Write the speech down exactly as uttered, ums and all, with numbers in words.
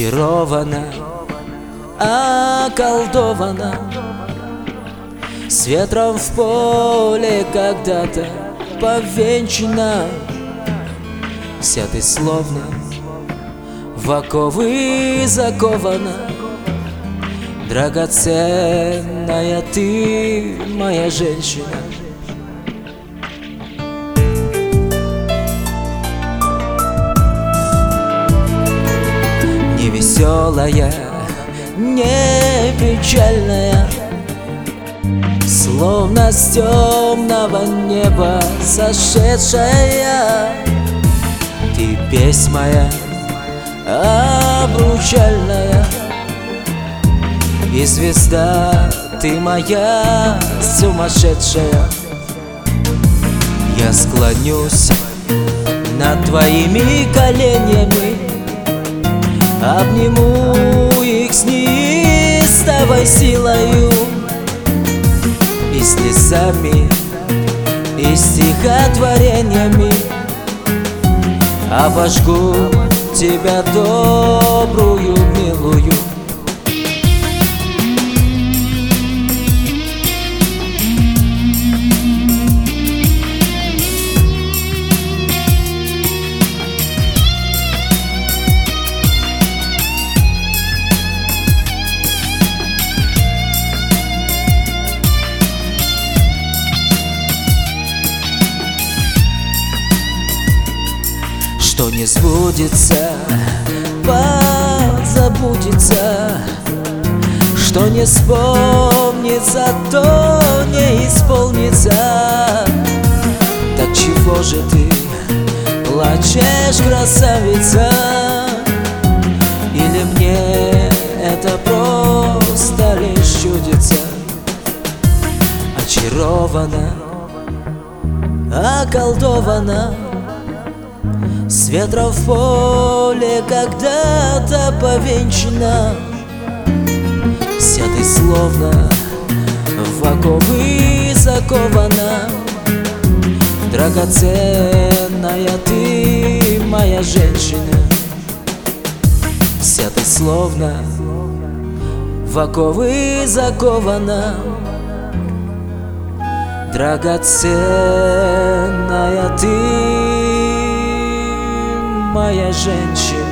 очарована, околдована, с ветром в поле когда-то повенчана. Вся ты словно в оковы закована, драгоценная ты, моя женщина. Не веселая, не печальная, словно с темного неба сошедшая. Ты песнь моя обручальная, и звезда ты моя сумасшедшая. Я склонюсь над твоими коленями, обниму их с неистовой силою, и слезами, и стихотворениями обожгу тебя добрую, милую. Что не сбудется, позабудется, что не вспомнится, то не исполнится. Так чего же ты плачешь, красавица? Или мне это просто лишь чудится? Очарована, околдована, с ветром в поле когда-то повенчана. Вся ты словно в оковы закована, драгоценная ты, моя женщина. Вся ты словно в оковы закована, драгоценная ты, моя женщина.